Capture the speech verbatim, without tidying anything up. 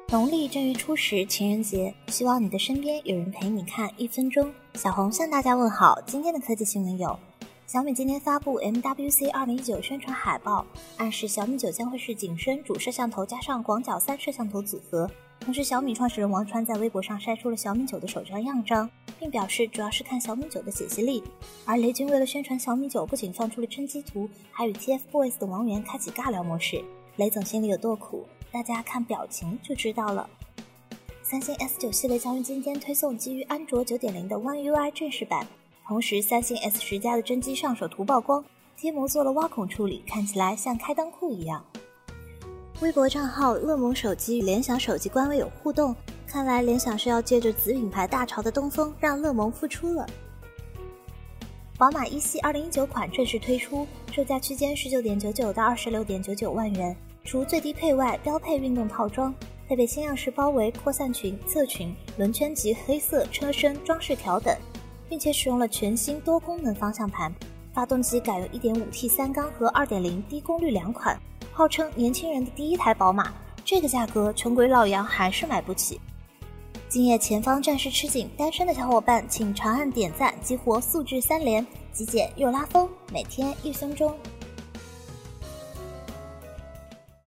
农历正月初十情人节，希望你的身边有人陪你看一分钟。小红向大家问好。今天的科技新闻有：小米今天发布 M W C 二零一九宣传海报，暗示小米九将会是景深主摄像头加上广角三摄像头组合。同时，小米创始人王传在微博上晒出了小米九的首张样张，并表示主要是看小米九的解析力。而雷军为了宣传小米九，不仅放出了真机图，还与 T F Boys 的王源开启尬聊模式。雷总心里有多苦，大家看表情就知道了。三星 S 九系列将于今天推送基于安卓 九点零 的 One U I 正式版，同时三星 S 十 加的真机上手图曝光，贴膜做了挖孔处理，看起来像开裆裤一样。微博账号乐檬手机与联想手机官微有互动，看来联想是要借着子品牌大潮的东风让乐檬复出了。宝马一系二零一九款正式推出，售价区间 十九点九九到二十六点九九万元，除最低配外，标配运动套装，配备新样式包围、扩散裙、侧裙、轮圈及黑色车身装饰条等，并且使用了全新多功能方向盘。发动机改用 一点五 T 三缸和 二点零 低功率两款，号称年轻人的第一台宝马，这个价格穷鬼老杨还是买不起。今夜前方暂时吃紧，单身的小伙伴请长按点赞激活素质三连，极简又拉风，每天一分钟。